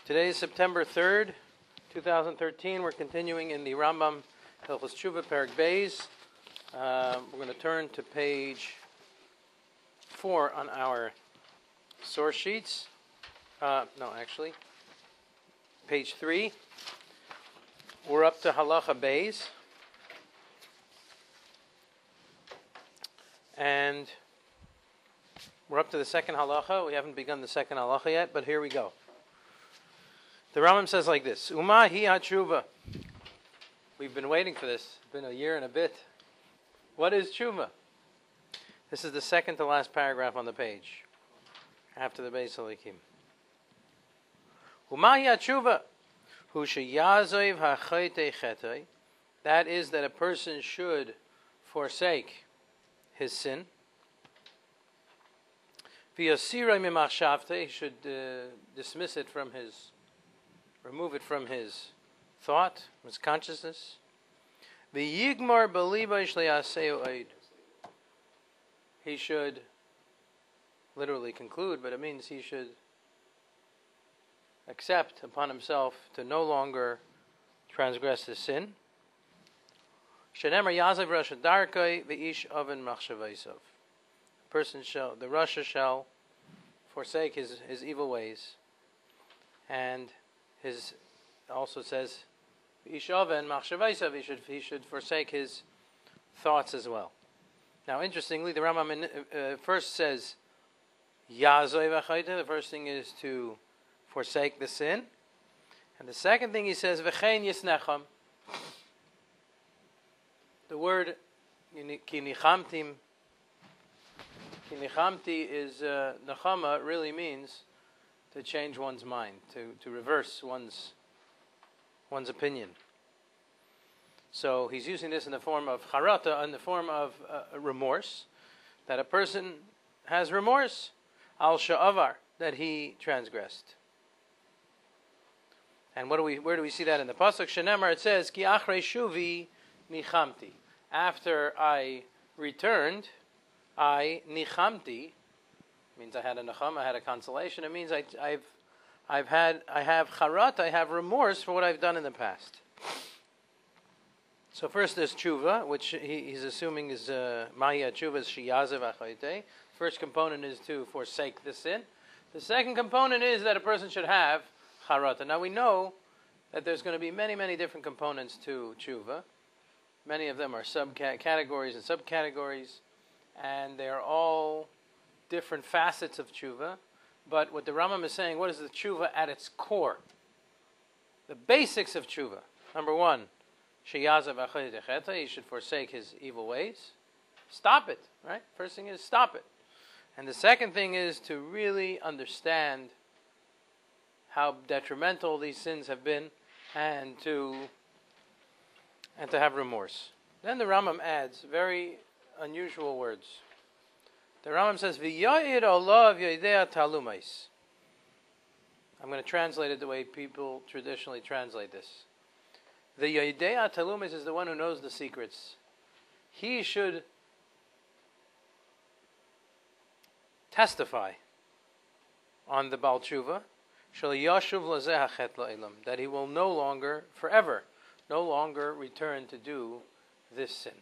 Today is September 3rd, 2013. We're continuing in the Rambam Hilchos Tshuva, Perek Beis. We're going to turn to page 4 on our source sheets. Page 3. We're up to Halacha Beis. And we're up to the second halacha. We haven't begun the second halacha yet, but here we go. The Rambam says like this: Uma hi ha-tshuva. We've been waiting for this. It's been a year and a bit. What is tshuva? This is the second to last paragraph on the page, after the Beis Halikim. Uma hi ha-tshuva, hu sheyazoiv ha-chaytei chetei. That is that a person should forsake his sin. V'yosirei mimachshavtei, he should dismiss it from remove it from his thought, his consciousness. V'yigmar b'libay shle'aseu oid. He should literally conclude, but it means he should accept upon himself to no longer transgress his sin. Shenemar yazav rasha darkei v'ish oven machshavaisav. The Rasha shall forsake his evil ways, and his also says Ishaven Machshavaisav, he should forsake his thoughts as well. Now, interestingly, the Rambam first says Yazoi v'chayte. The first thing is to forsake the sin, and the second thing he says V'chein yisnecham. The word kinichamtim. Nichamti is Nechama really means to change one's mind, to reverse one's opinion. So he's using this in the form of charata, in the form of remorse, that a person has remorse, al sha'avar, that he transgressed. And where do we see that in the pasuk? Shenemar, it says ki achrei shuvi nichamti. After I returned, I nichamti, means I had a nechama, I had a consolation. It means I have charat, I have remorse for what I've done in the past. So first there's tshuva, which he's assuming is maya tshuva is shiyazev achayte. First component is to forsake the sin. The second component is that a person should have charata. Now we know that there's going to be many, many different components to tshuva. Many of them are categories and subcategories. And they are all different facets of tshuva. But what the Rambam is saying, what is the tshuva at its core? The basics of tshuva. Number one, sheyazav achayit echeta, he should forsake his evil ways. Stop it, right? First thing is stop it. And the second thing is to really understand how detrimental these sins have been and to have remorse. Then the Rambam adds very unusual words. The Rambam says, "V'ya'ir olav yoidea talumais." I'm going to translate it the way people traditionally translate this. The yoidea talumais is the one who knows the secrets. He should testify on the Baal Tshuva, shel yashuv lazeh hachet la'ilam, that he will no longer, forever, no longer return to do this sin.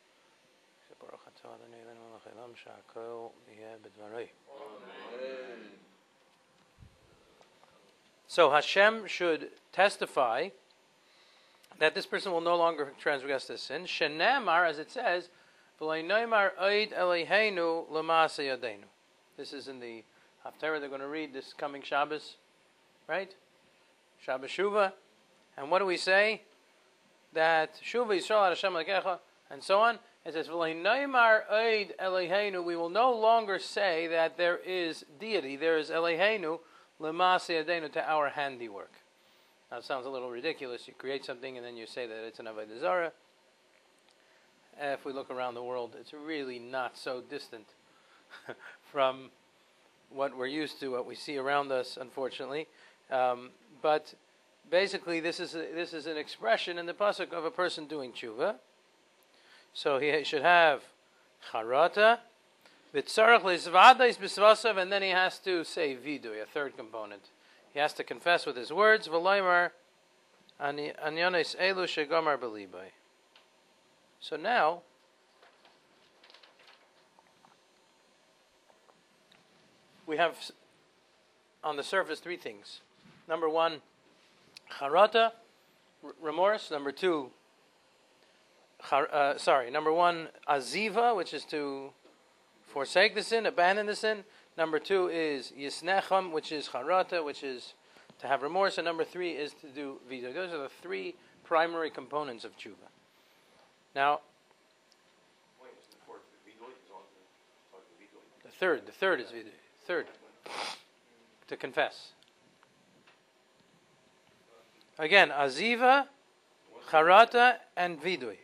So Hashem should testify that this person will no longer transgress this sin. Shenemar, as it says, this is in the Haftarah they're going to read this coming Shabbos, right? Shabbos Shuvah. And what do we say? That Shuvah Yisrael Hashem Lekecha, and so on. It says, we will no longer say that there is deity, there is Eloheinu, L'maaseh Yadeinu, to our handiwork. Now it sounds a little ridiculous. You create something and then you say that it's an Avodah Zarah. If we look around the world, it's really not so distant from what we're used to, what we see around us, unfortunately. But basically, this is an expression in the pasuk of a person doing tshuva. So he should have charata, and then he has to say vidui, a third component. He has to confess with his words. V'loymar anyonis elu shegomar b'libay. So now, we have on the surface three things. Number one, charata, remorse. Number two, number one, aziva, which is to forsake the sin, abandon the sin. Number two is yisnecham, which is charata, which is to have remorse. And number three is to do vida. Those are the three primary components of tshuva. Now, the third is vida. Third, to confess. Again, aziva, charata, and vidui.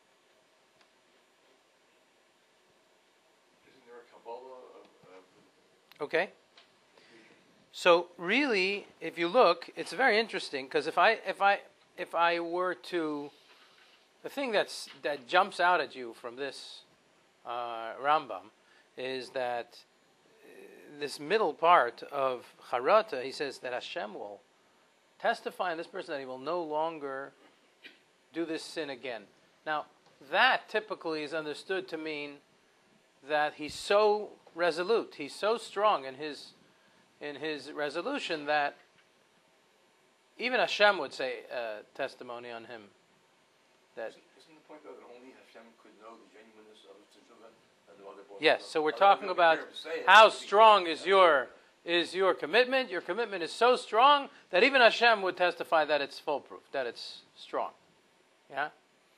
Okay. So really, if you look, it's very interesting because if I were to, the thing that jumps out at you from this Rambam is that this middle part of Charata, he says that Hashem will testify in this person that he will no longer do this sin again. Now, that typically is understood to mean that he's so resolute, he's so strong in his resolution that even Hashem would say testimony on him. That isn't the point though that only Hashem could know the genuineness of the teshuvah and the other? Yes, so we're talking about how strong is your commitment. Your commitment is so strong that even Hashem would testify that it's foolproof, that it's strong. Yeah?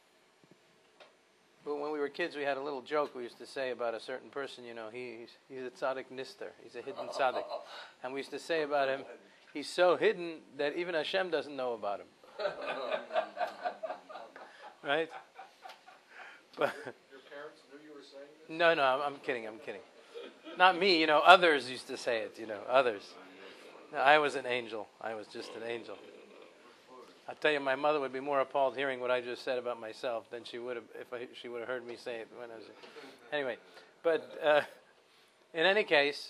But when we were kids, we had a little joke we used to say about a certain person, he's a tzaddik nister, he's a hidden tzaddik. And we used to say about him, he's so hidden that even Hashem doesn't know about him. Right? But your parents knew you were saying this? No, I'm kidding. Not me, others used to say it, others. No, I was an angel. I was just an angel. I'll tell you, my mother would be more appalled hearing what I just said about myself than she would have if she would have heard me say it when I was. Anyway, but in any case,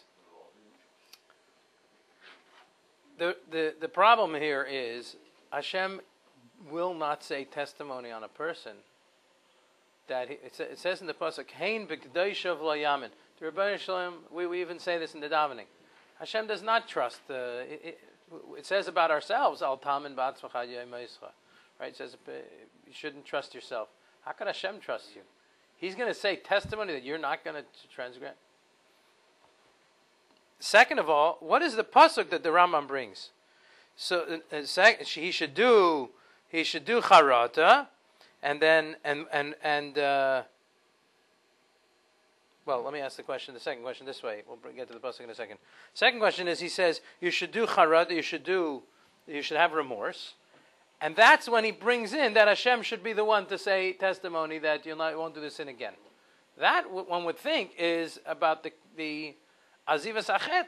the problem here is Hashem will not say testimony on a person that it says in the pasuk Hein b'kedoshav lo yamin. The Rebbeinu Shalom, we even say this in the davening. Hashem does not trust. It says about ourselves, Al Tamin Ba'atzmacha Yemescha. Right? It says you shouldn't trust yourself. How can Hashem trust you? He's going to say testimony that you're not going to transgress. Second of all, what is the pasuk that the Rambam brings? So he should do charata, and then well, let me ask the second question this way. We'll get to the pasuk in a second. Second question is, he says, you should do charata, you should have remorse. And that's when he brings in that Hashem should be the one to say testimony that you won't do this sin again. That, one would think, is about the azivas achet.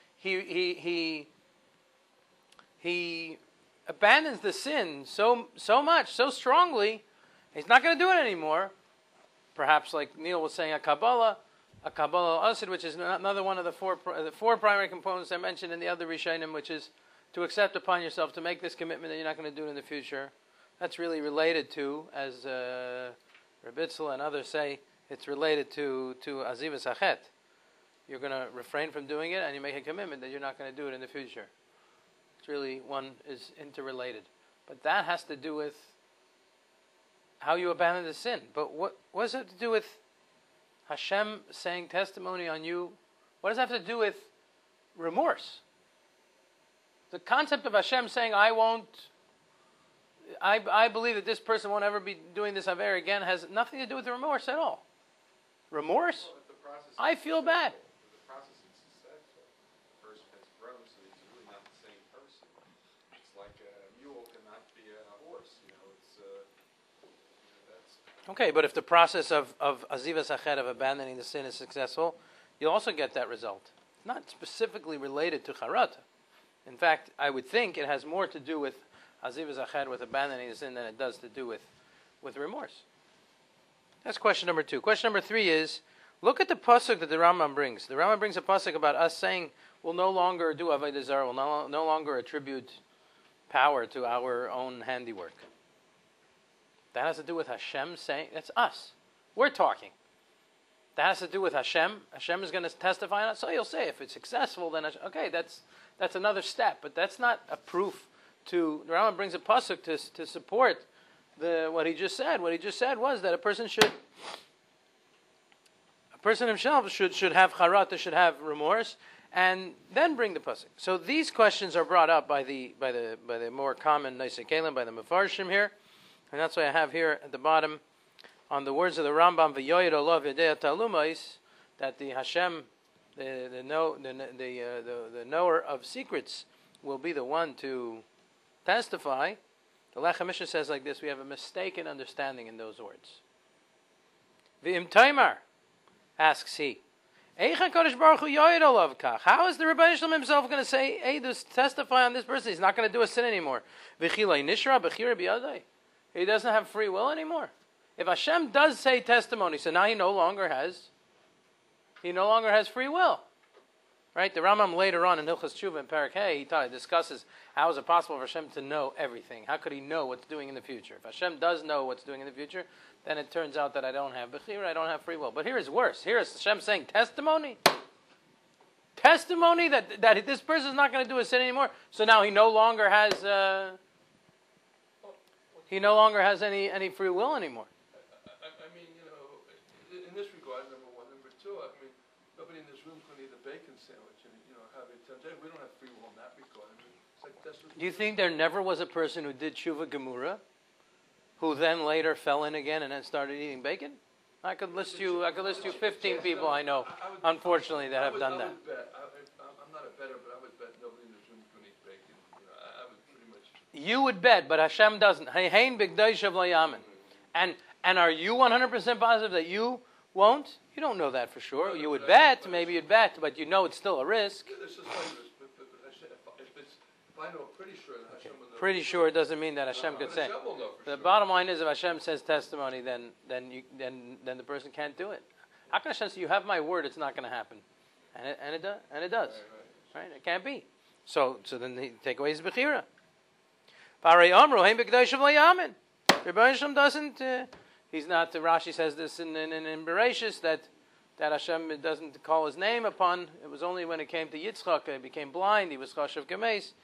He abandons the sin so much, so strongly, he's not going to do it anymore. Perhaps like Neil was saying, a Kabbalah Asid, which is another one of the four primary components I mentioned in the other Rishonim, which is to accept upon yourself to make this commitment that you're not going to do it in the future. That's really related to, as Rebitzel and others say, it's related to Azivas Achet. You're going to refrain from doing it, and you make a commitment that you're not going to do it in the future. It's really, one is interrelated. But that has to do with how you abandon the sin. But what does it have to do with Hashem saying testimony on you? What does that have to do with remorse? The concept of Hashem saying, I believe that this person won't ever be doing this Aver again has nothing to do with the remorse at all. Remorse? Well, I feel bad. The process is successful. The person has grown, so he's really not the same person. It's like a mule cannot be a horse. That's... Okay, but if the process of Azivas Achet, of abandoning the sin, is successful, you'll also get that result. It's not specifically related to Charata. In fact, I would think it has more to do with Azivas Achet, with abandoning the sin, than it does to do with remorse. That's question number 2. Question number 3 is, look at the pasuk that the Rambam brings. The Rambam brings a pasuk about us saying will no longer do avodah zarah, will no longer attribute power to our own handiwork. That has to do with Hashem saying, that's us. We're talking. That has to do with Hashem. Hashem is going to testify on it. So you'll say, if it's successful, then okay, that's another step. But that's not a proof to. The Rambam brings a pasuk to support what he just said. What he just said was that a person himself should have charata, should have remorse, and then bring the pasuk. So these questions are brought up by the more common Nosei Kelim, by the Mefarshim here, and that's why I have here at the bottom on the words of the Rambam, "V'yoyed olav yedei talumais," that the Hashem, the knower of secrets, will be the one to testify. The Lechem Mishnah says like this: we have a mistaken understanding in those words. V'im Taimar, asks he, how is the Rebbeinu Shalom himself going to say, hey, testify on this person? He's not going to do a sin anymore. He doesn't have free will anymore. If Hashem does say testimony, so now he no longer has free will. Right? The Rambam later on in Hilchos Tshuva in Perek Hey, he discusses how is it possible for Hashem to know everything? How could he know what's doing in the future? If Hashem does know what's doing in the future, then it turns out that I don't have Bechira, I don't have free will. But here is worse. Here is Hashem saying testimony. Testimony that this person is not going to do a sin anymore. So now he no longer has any free will anymore. I mean, in this regard, number one. Number two, I mean, nobody in this room is going to eat a bacon sandwich and, have it. We don't have free will in that regard. I mean, it's like do you think there never was a person who did Tshuva Gemura, who then later fell in again and then started eating bacon? I could list you 15 people I know, unfortunately, that have done that. I'm not a bettor, but I would bet nobody in this room is going to eat bacon. I would pretty much. You would bet, but Hashem doesn't. And are you 100% positive that you won't? You don't know that for sure. You would bet, maybe you'd bet, but you know it's still a risk. If I know pretty sure that Hashem will know. Pretty sure doesn't mean that Hashem could say. The bottom line is, if Hashem says testimony, then the person can't do it. How can Hashem say, you have my word, it's not going to happen? And it does. Right? It can't be. So then he take away his Bechira. Rebbeinu Shalom doesn't. He's not. Rashi says this in Bereshis that Hashem doesn't call his name upon. It was only when it came to Yitzchak, he became blind. He was Chashav Gemes.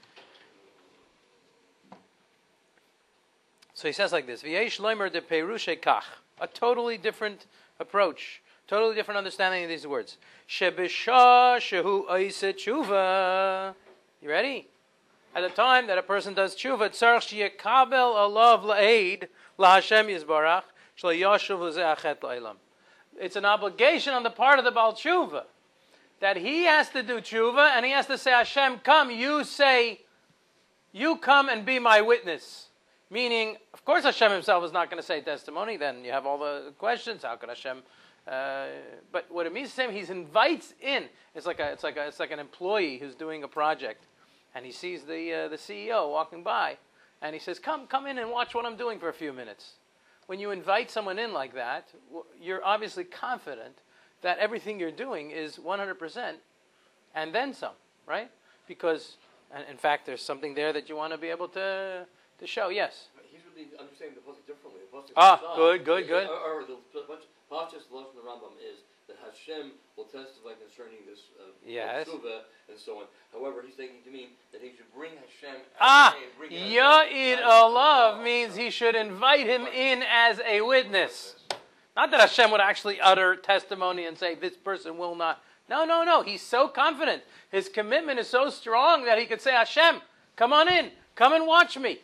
So he says like this: V'yesh loimer de perushe kach. A totally different approach, totally different understanding of these words. Shebisha shehu oiseh tshuva. You ready? At the time that a person does tshuva, tzarich sheyekabel alav la'ed laHashem yizbarach shlo yashuv l'zeh achet la'olam. It's an obligation on the part of the Baal Tshuva that he has to do tshuva and he has to say, Hashem, come. You come and be my witness. Meaning, of course, Hashem himself is not going to say testimony. Then you have all the questions. How could Hashem? But what it means to him, he invites in. It's like an employee who's doing a project, and he sees the CEO walking by, and he says, "Come in and watch what I'm doing for a few minutes." When you invite someone in like that, you're obviously confident that everything you're doing is 100%, and then some, right? Because, and in fact, there's something there that you want to be able to show. Yes. He's really understanding the pasuk differently. Good. Or the Pashas Lashon the Rambam is that Hashem will testify concerning this tshuva and so on. However, he's taking to mean that he should bring Hashem. Ya'id Olav means he should invite him in as a witness. Not that Hashem would actually utter testimony and say, this person will not. No. He's so confident. His commitment is so strong that he could say, Hashem, come on in. Come and watch me.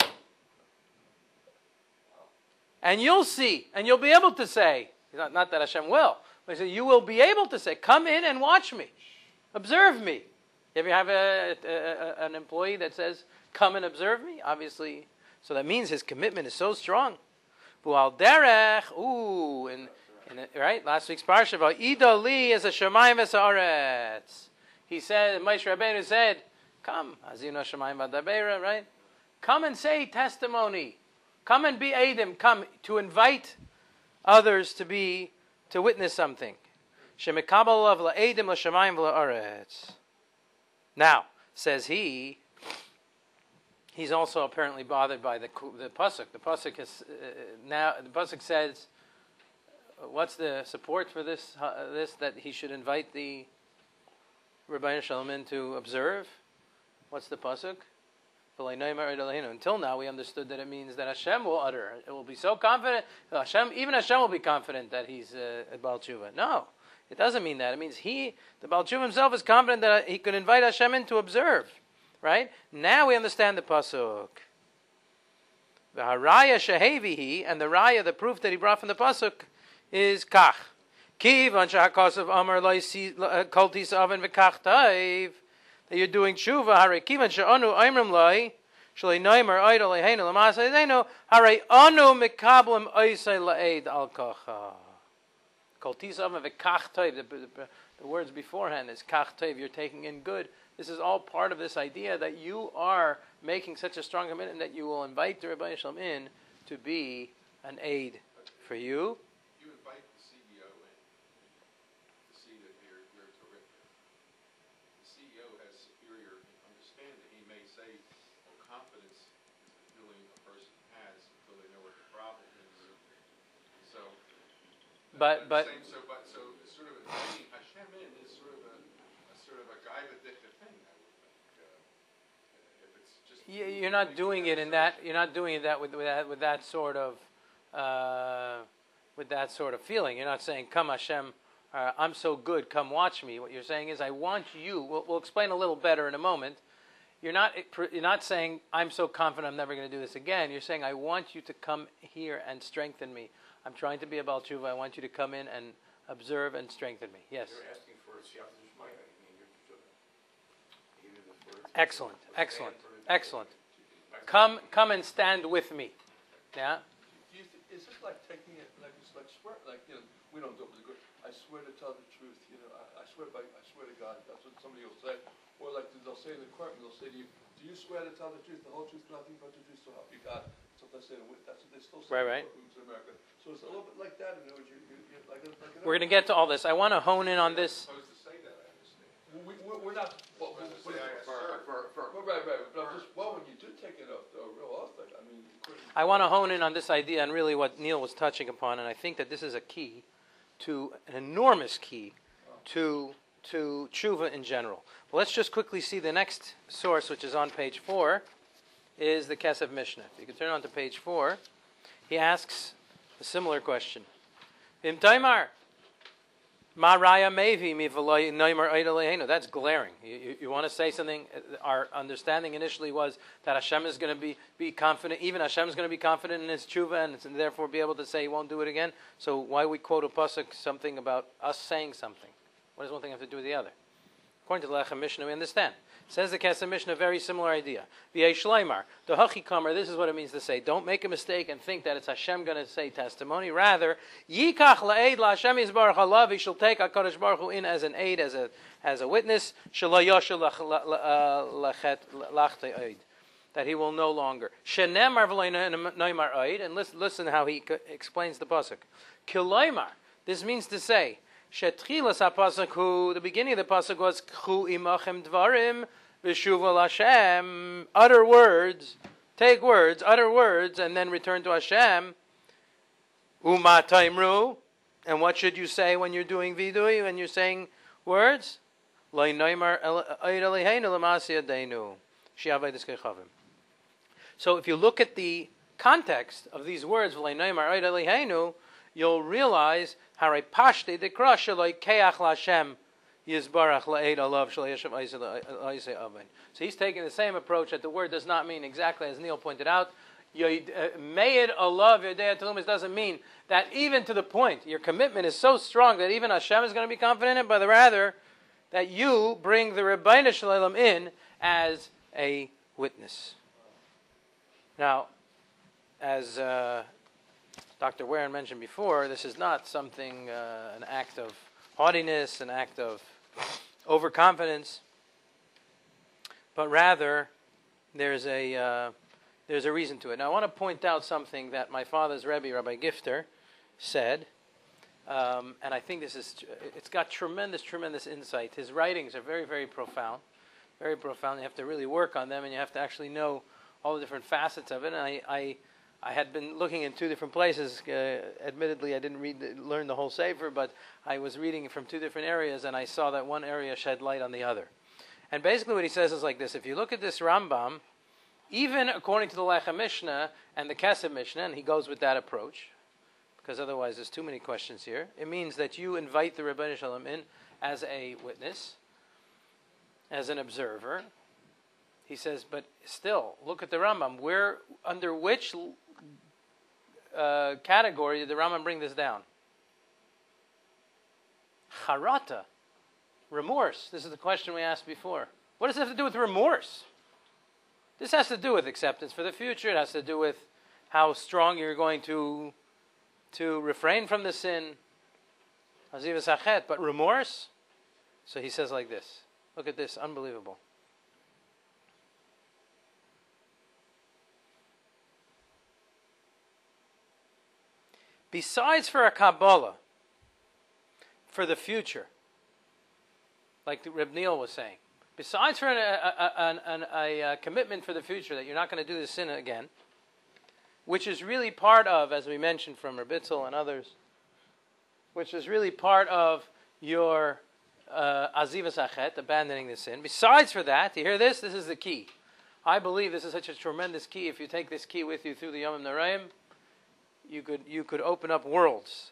And you'll see. And you'll be able to say, not that Hashem will, but you will be able to say, come in and watch me. Observe me. If you have an employee that says, come and observe me, obviously, so that means his commitment is so strong. Bu'al derech, right? Last week's parsha, Ida li is a shamayim v'sa'aretz. He said, Moshe Rabbeinu said, come, azino shamayim v'dabeira, right? Come and say testimony. Come and be Eidim. Come to invite others to witness something. Shemekabel of la'edim l'shamayim v'la'aretz. Now, says he's also apparently bothered by the pasuk. The pasuk is now. The pasuk says, "What's the support for this? That he should invite the Rebbeinu Shalom in to observe." What's the pasuk? Until now, we understood that it means that Hashem will utter. It will be so confident. Even Hashem will be confident that he's a Baal Tshuva. No, it doesn't mean that. It means the Baal Tshuva himself is confident that he could invite Hashem in to observe. Right? Now we understand the pasuk. The haraya shehevihi, and the raya, the proof that he brought from the pasuk, is kach. Kivan shehakasav amar kol tisaven v'kach taiv. That you're doing tshuva, hare kivan she'anu aimrim lai, shalei naimer idol leheinu l'masay zenu, hare anu mikablim oisay la'ed al kacha. Kol tisaven v'kach taiv. The words beforehand is kach taiv. You're taking in good. This is all part of this idea that you are making such a strong commitment that you will invite the Rebbeinu Shalom in to be an aid for you. You invite the CEO in to see that you're terrific. The CEO has superior understanding. He may say, well, confidence is the feeling a person has until they know what the problem is. So, But so sort of inviting Hashem in is sort of a guy that thing. You're not doing it in that. You're not doing that with that sort of feeling. You're not saying, "Come, Hashem, I'm so good. Come, watch me." What you're saying is, "I want you." We'll explain a little better in a moment. You're not saying, "I'm so confident I'm never going to do this again." You're saying, "I want you to come here and strengthen me. I'm trying to be a Baal Tshuva. I want you to come in and observe and strengthen me." Yes. You're asking for a siyata d'shmaya. Excellent. Come and stand with me. Yeah. Is this like taking it like swear, we don't do it with good. I swear to tell the truth. I swear to God. That's what somebody will say. Or like they'll say in the court, they'll say to you, "Do you swear to tell the truth, the whole truth, nothing but the truth, so help you God?" So they say that's what they still say. Right. In America. So it's a little bit like that. We're going to get to all this. I want to hone in on this. Supposed to say that, I understand. We're not. Right. But when you do take it off, a real oath, I want to hone in on this idea and really what Neil was touching upon, and I think that this is a key to an enormous key to tshuva in general. Well, let's just quickly see the next source, which is on page 4, is the Kesef Mishnah. If you can turn on to page 4, he asks a similar question. Im Taimar. That's glaring. You want to say something? Our understanding initially was that Hashem is going to be confident. Even Hashem is going to be confident in his tshuva and therefore be able to say he won't do it again. So why we quote a pasuk something about us saying something? What does one thing have to do with the other? According to the Lechem Mishnah, we understand. Says the Kesef Mishnah, a very similar idea. V'yesh shleimar, the hachikamer, this is what it means to say. Don't make a mistake and think that it's Hashem going to say testimony. Rather, yikach la'ed la'Hashem yizbarach halav, he shall take HaKadosh Baruch Hu in as an aid, as a witness, shelo yoshel lachtei oid, that he will no longer. Shenemar v'lo noimar oid, and listen how he explains the pasuk. Kiloimar, this means to say, Shetchilas HaPasuk Hu, the beginning of the pasuk was Chu imachem dvarim v'shuva Hashem. Utter words, take words, utter words, and then return to Hashem. Uma taimru, and what should you say when you're doing vidui, when you're saying words? Lo noimar oid aleinu l'masi yadeinu she'avei diskechavim. So if you look at the context of these words, lo noimar oid aleinu, you'll realize Hare Pashte de Krasha like Keach Lashem Yizbarach La'ed Alav Shalayashav Aise Aven. So he's taking the same approach that the word does not mean exactly as Neil pointed out. Mayed Alav Yodea Telumis doesn't mean that even to the point your commitment is so strong that even Hashem is going to be confident in it, but rather that you bring the Rebbeinu Shalom in as a witness. Now, as Dr. Warren mentioned before, this is not something, an act of haughtiness, an act of overconfidence, but rather there's a reason to it. Now I want to point out something that my father's Rebbe, Rabbi Gifter, said, and I think it's got tremendous insight. His writings are very, very profound. very profound. You have to really work on them, and you have to actually know all the different facets of it. And I had been looking in two different places. Admittedly, I didn't learn the whole Sefer, but I was reading from two different areas, and I saw that one area shed light on the other. And basically what he says is like this. If you look at this Rambam, even according to the Lechem Mishnah and the Kesef Mishnah, and he goes with that approach, because otherwise there's too many questions here, it means that you invite the Rebbeinu Shalom in as a witness, as an observer. He says, but still, look at the Rambam. Under which category did the Rambam bring this down? Charata. Remorse. This is the question we asked before. What does it have to do with remorse? This has to do with acceptance for the future. It has to do with how strong you're going to refrain from the sin. Azivas hachet. But remorse? So he says like this. Look at this. Unbelievable. Besides for a Kabbalah, for the future, like Reb Neil was saying, besides for a commitment for the future that you're not going to do this sin again, which is really part of, as we mentioned from Reb Itzel and others, which is really part of your azivas achet, abandoning the sin. Besides for that, you hear this? This is the key. I believe this is such a tremendous key. If you take this key with you through the Yom Noraim, you could open up worlds.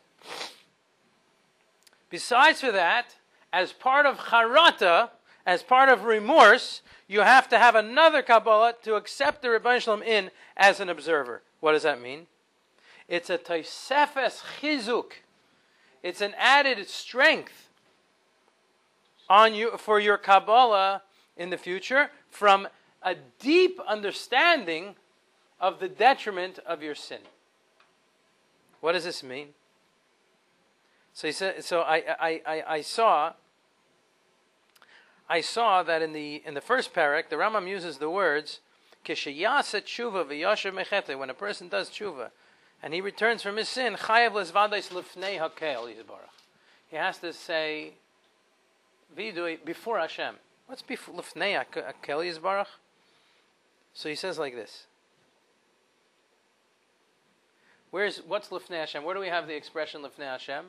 Besides for that, as part of charata, as part of remorse, you have to have another Kabbalah to accept the Rebbeinu Shalom in as an observer. What does that mean? It's a tosefes chizuk. It's an added strength on you for your Kabbalah in the future from a deep understanding of the detriment of your sin. What does this mean? So he said. So I saw that in the first parak, the Rambam uses the words "Kishayasa tshuva v'yashav mechete." When a person does tshuva and he returns from his sin, chayav lesvadais lifnei hakel yisbarach. He has to say vidui before Hashem. What's before lifnei hakel yisbarach? So he says like this. What's lifnei Hashem? Where do we have the expression lifnei Hashem?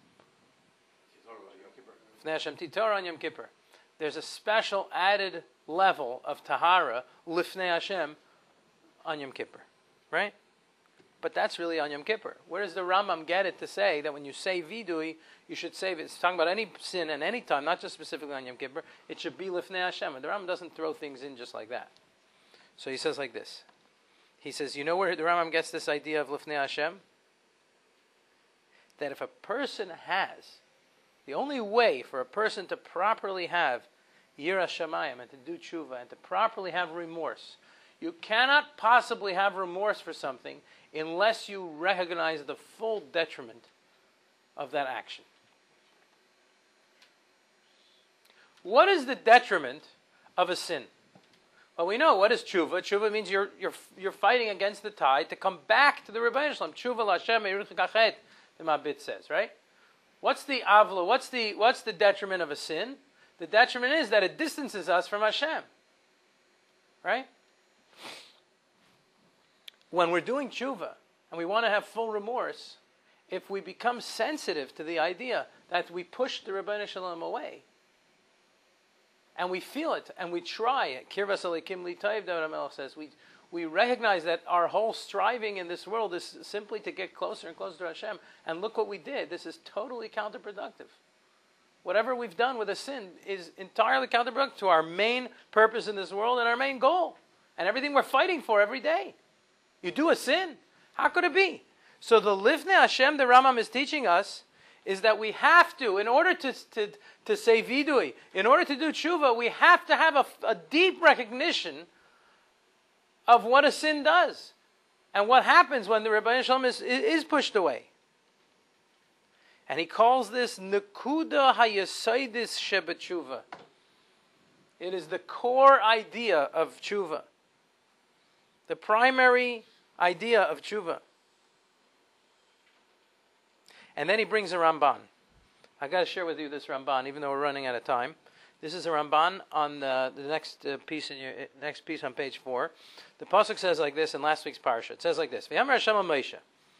Lifnei Hashem titor on Yom Kippur. There's a special added level of tahara, lifnei Hashem, on Yom Kippur, right? But that's really on Yom Kippur. Where does the Rambam get it to say that when you say vidui, you should say, it's talking about any sin and any time, not just specifically on Yom Kippur, it should be lifnei Hashem. And the Rambam doesn't throw things in just like that. So he says like this. He says, you know where the Rambam gets this idea of lifnei Hashem? That if a person has, the only way for a person to properly have Yirah Shamayim and to do tshuva and to properly have remorse, you cannot possibly have remorse for something unless you recognize the full detriment of that action. What is the detriment of a sin? Well, we know what is tshuva. Tshuva means you're fighting against the tide to come back to the Rebbeinu Shalom. Tshuva l'Hashem eruch kachet, the Mabit says, right? What's the avla? What's the detriment of a sin? The detriment is that it distances us from Hashem. Right? When we're doing tshuva and we want to have full remorse, if we become sensitive to the idea that we push the Rebbeinu Shalom away, and we feel it, and we try it, Kirvas Elikim Li Taiv, David HaMelech says, we recognize that our whole striving in this world is simply to get closer and closer to Hashem. And look what we did. This is totally counterproductive. Whatever we've done with a sin is entirely counterproductive to our main purpose in this world and our main goal. And everything we're fighting for every day. You do a sin. How could it be? So the Lifnei Hashem, the Rambam is teaching us, is that we have to, in order to say vidui, in order to do tshuva, we have to have a deep recognition of what a sin does and what happens when the Rebbeinu Shalom is pushed away. And he calls this Nekuda Hayasaidis Shebetshuva. It is the core idea of tshuva. The primary idea of tshuva. And then he brings a Ramban. I got to share with you this Ramban, even though we're running out of time. This is a Ramban on the next piece in your next piece on page 4. The pasuk says like this in last week's parsha. It says like this: "V'yamar Hashem Moshe,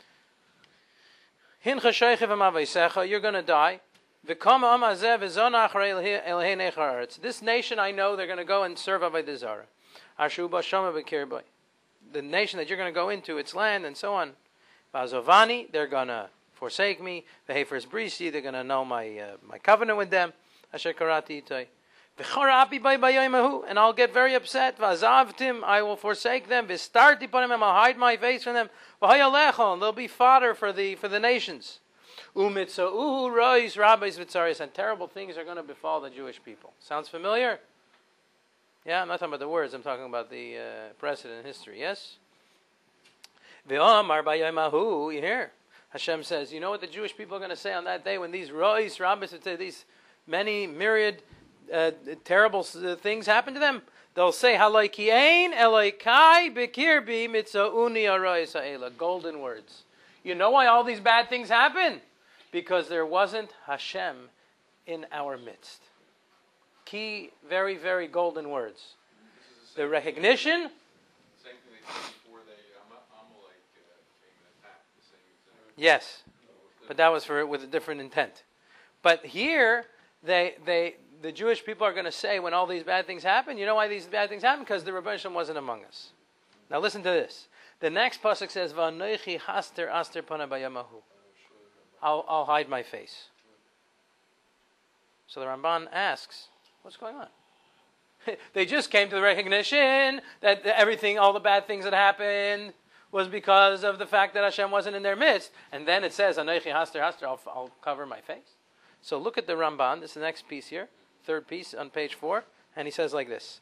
Hincha sheichev amaveisecha, you're going to die. V'kama am hazeh v'zona achrei elhei nechar haaretz. This nation I know they're going to go and serve avodah zarah. Asher uba shama b'kirbay. The nation that you're going to go into, its land and so on. V'azovani, they're going to forsake me. V'hefers brisi, they're going to know my covenant with them. Asher karati itay. V'charapi by bayomahu, and I'll get very upset. V'azavtim, I will forsake them. V'starti panim, I'll hide my face from them. V'hayalechon, and they'll be fodder for the nations. Umitzauhu rois rabbis v'tzaris, and terrible things are going to befall the Jewish people. Sounds familiar? Yeah, I'm not talking about the words. I'm talking about the precedent history. Yes. V'omar bayomahu, you hear? Hashem says, you know what the Jewish people are going to say on that day when these rois rabbis, these many myriad terrible things happen to them? They'll say, Haloi ki ein eloi kai b'kirbi mitzauni arois ha'ela. Golden words. You know why all these bad things happen? Because there wasn't Hashem in our midst. Key, very, very golden words. The recognition. Same thing they did before Amalek came and attacked. The same exact. Yes, but that was with a different intent. But here, the Jewish people are going to say when all these bad things happen, you know why these bad things happen? Because the Rebbeinu Shalom wasn't among us. Now listen to this. The next pasuk says, "Va'anoichi haster aster pana bayamahu." I'll hide my face. So the Ramban asks, what's going on? They just came to the recognition that all the bad things that happened was because of the fact that Hashem wasn't in their midst. And then it says, "Anoichi haster haster," I'll cover my face. So look at the Ramban. This is the next piece here. Third piece on page 4. And he says like this.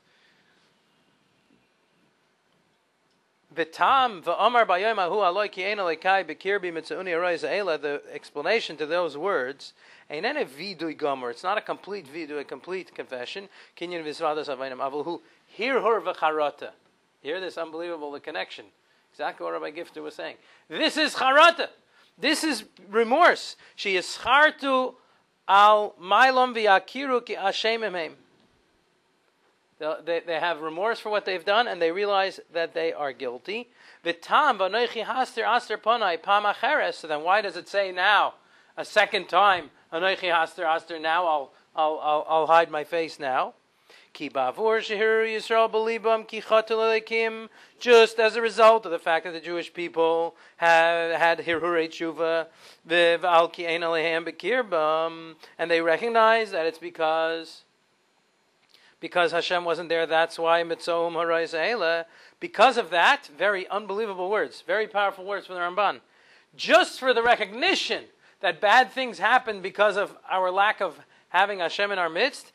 V'tam v'omar bayomahu aloi ki ein alekai b'kirbi mitzauni arois ha'ela. The explanation to those words, einene vidui gomer. It's not a complete vidui, a complete confession. Kinyan v'zvadas avayim avulhu hirhur v'charata. Hear this unbelievable connection. Exactly what Rabbi Gifter was saying. This is charata. This is remorse. She is chartu al mailom v'yakiru ki Hashem emheim. They have remorse for what they've done, and they realize that they are guilty. V'tam v'anoichi haster aster panai pam acheres. So then, why does it say now a second time? Anoichi haster aster. Now I'll hide my face now. Ki bavur shehiru Yisrael belibam ki chatul elikim. Just as a result of the fact that the Jewish people had hirurei tshuva v'al ki ein alehem bekirbam, and they recognize that it's because Hashem wasn't there. That's why mitzohum harois ha'ela. Because of that, very unbelievable words, very powerful words from the Ramban. Just for the recognition that bad things happen because of our lack of having Hashem in our midst,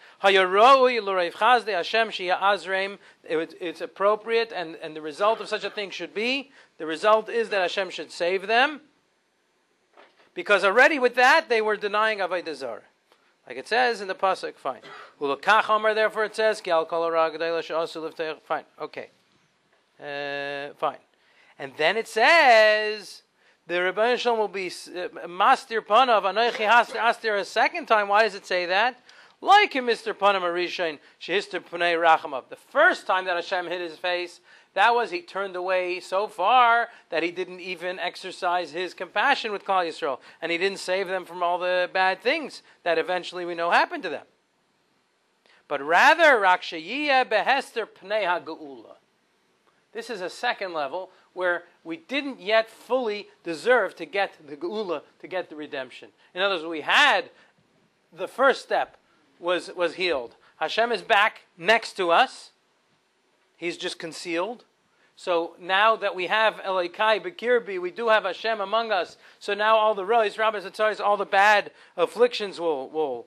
it's appropriate, and the result of such a thing should be, the result is that Hashem should save them, because already with that, they were denying Avodah Zarah. Like it says in the pasuk, fine. Therefore it says, fine, okay. Fine. And then it says, the Rebbeinu Shalom will be mastir panav anoichi haster a second time. Why does it say that? Like in Mr. Panav Arishain, shehister pnei rachamav. The first time that Hashem hid his face, that was he turned away so far that he didn't even exercise his compassion with Klal Yisrael, and he didn't save them from all the bad things that eventually we know happened to them. But rather, rakshayiyah behester pnei ha'geula. This is a second level where we didn't yet fully deserve to get the geula, to get the redemption. In other words, we had the first step was healed. Hashem is back next to us. He's just concealed. So now that we have Elokai Bekirbi, we do have Hashem among us. So now all the rois, rabbis, etzaris, all the bad afflictions will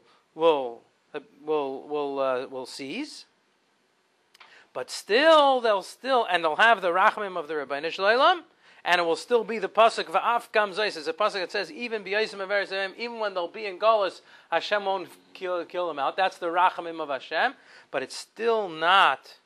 cease. But still, they'll have the rachamim of the Rebbeinu Shalom, and it will still be the pasuk va'af gam zayis. It's a pasuk that says even b'yaisim averes, even when they'll be in galus, Hashem won't kill them out. That's the rachamim of Hashem, but it's still not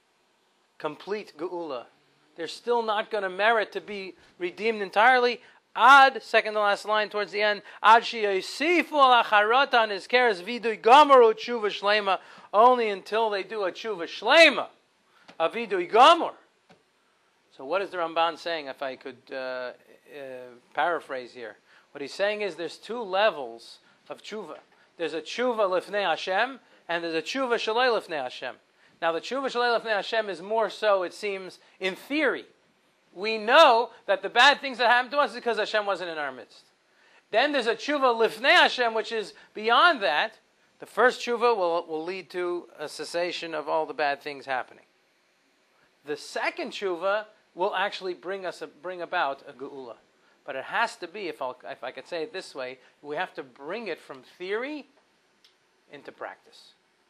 complete geula. They're still not going to merit to be redeemed entirely Ad, second to last line towards the end, Ad sheyosifu al acharata on his keres vidui gamoru tshuva shlema, only until they do a tshuva shlema, a vidui gamor. So what is the Ramban saying, if I could paraphrase here? What he's saying is there's two levels of tshuva. There's a tshuva lifnei Hashem, and there's a tshuva shalei lifnei Hashem. Now the tshuva shalei lifnei Hashem is more so, it seems, in theory. We know that the bad things that happened to us is because Hashem wasn't in our midst. Then there's a tshuva lifnei Hashem, which is beyond that. The first tshuva will lead to a cessation of all the bad things happening. The second tshuva will actually bring about a geula. But it has to be, if I could say it this way, we have to bring it from theory into practice.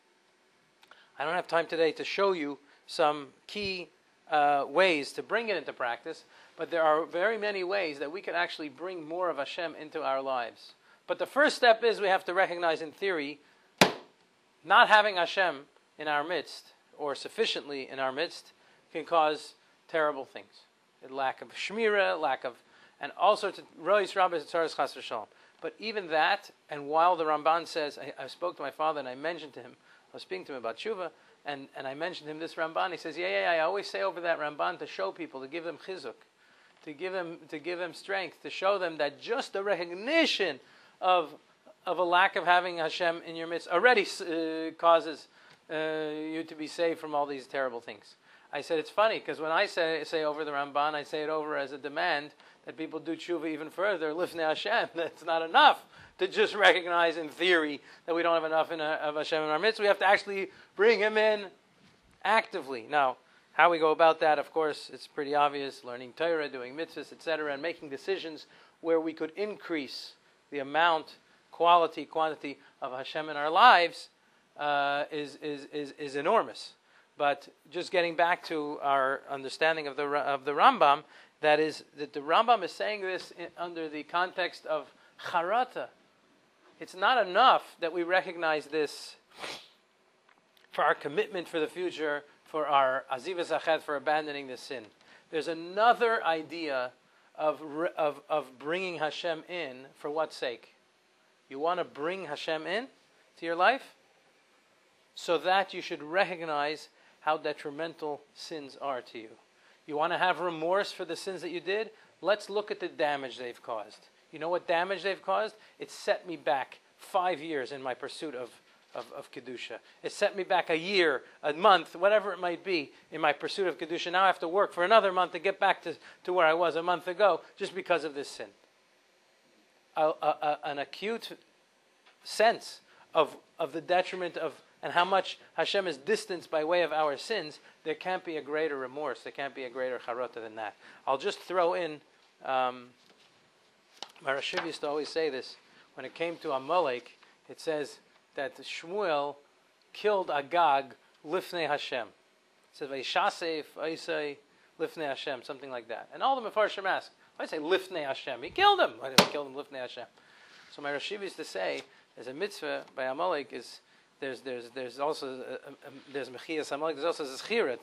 I don't have time today to show you some key ways to bring it into practice, but there are very many ways that we can actually bring more of Hashem into our lives. But the first step is we have to recognize in theory, not having Hashem in our midst, or sufficiently in our midst, can cause terrible things. Lack of shmira, and all sorts of rois rabbis tzaras chas v'shalom. But even that, and while the Ramban says, I spoke to my father and I mentioned to him, I was speaking to him about tshuva, and I mentioned him this Ramban. He says, I always say over that Ramban to show people, to give them chizuk, to give them strength, to show them that just the recognition of a lack of having Hashem in your midst already causes you to be saved from all these terrible things. I said it's funny because when I say over the Ramban, I say it over as a demand that people do tshuva even further. Lifnei Hashem. That's not enough to just recognize in theory that we don't have enough of Hashem in our midst. We have to actually bring Him in actively. Now, how we go about that, of course, it's pretty obvious. Learning Torah, doing mitzvahs, etc., and making decisions where we could increase the amount, quality, quantity of Hashem in our lives is enormous. But just getting back to our understanding of the Rambam, that is that the Rambam is saying this under the context of charata. It's not enough that we recognize this for our commitment for the future, for our azivas achet, for abandoning the sin. There's another idea of bringing Hashem in. For what sake? You want to bring Hashem in to your life so that you should recognize how detrimental sins are to you. You want to have remorse for the sins that you did? Let's look at the damage they've caused. You know what damage they've caused? It set me back 5 years in my pursuit of Kedusha. It set me back a year, a month, whatever it might be, in my pursuit of Kedusha. Now I have to work for another month to get back to where I was a month ago just because of this sin. An acute sense of the detriment of and how much Hashem is distanced by way of our sins, there can't be a greater remorse, there can't be a greater charata than that. I'll just throw in, my Rashiv used to always say this, when it came to Amalek, it says that Shmuel killed Agag lifnei Hashem. It says, Vayishasef, Aisei, lifnei Hashem, something like that. And all the Mefarshim ask, why do you say lifnei Hashem? He killed him. Why did he kill him lifnei Hashem? So my Rashiv used to say, there's a mitzvah by Amalek is, there's also there's mechiyas Amalek. There's also zechira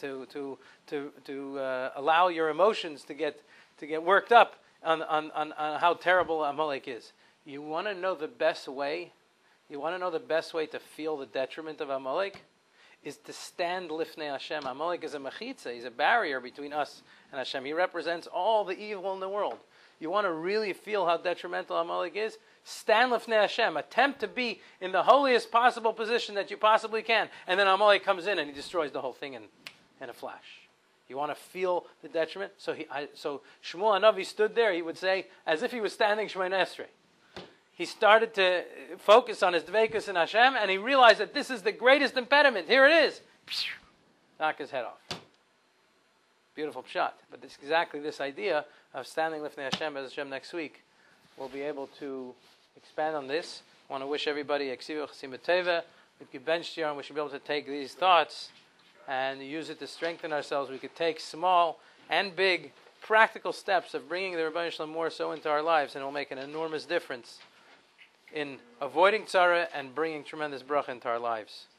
to allow your emotions to get worked up on how terrible Amalek is. You want to know the best way? You want to know the best way to feel the detriment of Amalek? Is to stand lifnei Hashem. Amalek is a mechitza. He's a barrier between us and Hashem. He represents all the evil in the world. You want to really feel how detrimental Amalek is? Stand lifnei Hashem. Attempt to be in the holiest possible position that you possibly can. And then Amalek comes in and he destroys the whole thing in a flash. You want to feel the detriment? So Shmuel HaNavi stood there, he would say, as if he was standing Shemoneh Esrei. He started to focus on his dveikus in Hashem, and he realized that this is the greatest impediment. Here it is. Knock his head off. Beautiful pshat. But it's exactly this idea of standing lifnei Hashem as Hashem next week. We'll be able to expand on this. I want to wish everybody a ksiva chasim b'teva. We should be able to take these thoughts and use it to strengthen ourselves. We could take small and big practical steps of bringing the Rebbeinu Shalom more so into our lives, and it will make an enormous difference in avoiding tzara and bringing tremendous bracha into our lives.